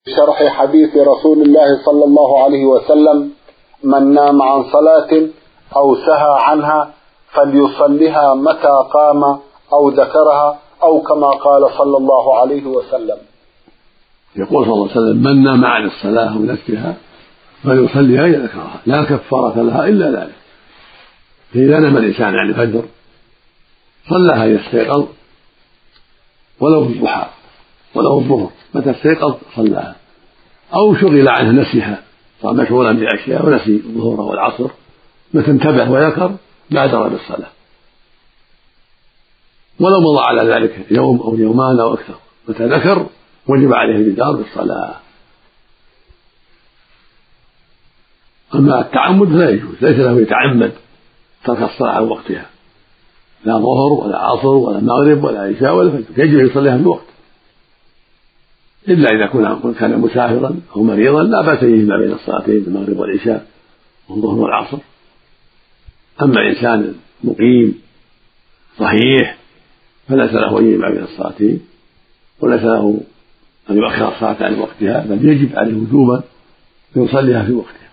شرح حديث رسول الله صلى الله عليه وسلم: من نام عن صلاة أو سهى عنها فليصلها متى قام أو ذكرها، أو كما قال صلى الله عليه وسلم. يقول صلى الله عليه وسلم: من نام عن الصلاة أو نسيها فليصليها إذا ذكرها، لا كفارة لها إلا ذلك. فإذا نام الإنسان عن الفجر صلىها إذا استيقظ، ولو الضحى ولو الظهر، متى استيقظ صلىها، أو شغل عنه نسيها، صار مشغولا بأشياء ونسي الظهر والعصر، متى انتبه وذكر بادر بالصلاة، ولو مضى على ذلك يوم أو يومان أو أكثر، متى ذكر وجب عليه البدار بالصلاة. أما التعمد فلا يجوز، ليس له يتعمد ترك الصلاة عن وقتها، لا ظهر ولا عصر ولا مغرب ولا عشاء ولا فجر، يجب أن يصليها في وقت، إلا إذا كان مسافرا أو مريضا لا بأس يجمع بين الصلاتين المغرب والعشاء والظهر والعصر. أما إنسان مقيم صحيح فليس له أن يجمع بين الصلاتين، وليس له أن يؤخر الصلاة عن وقتها، بل يجب عليه وجوبا أن يصليها في وقتها.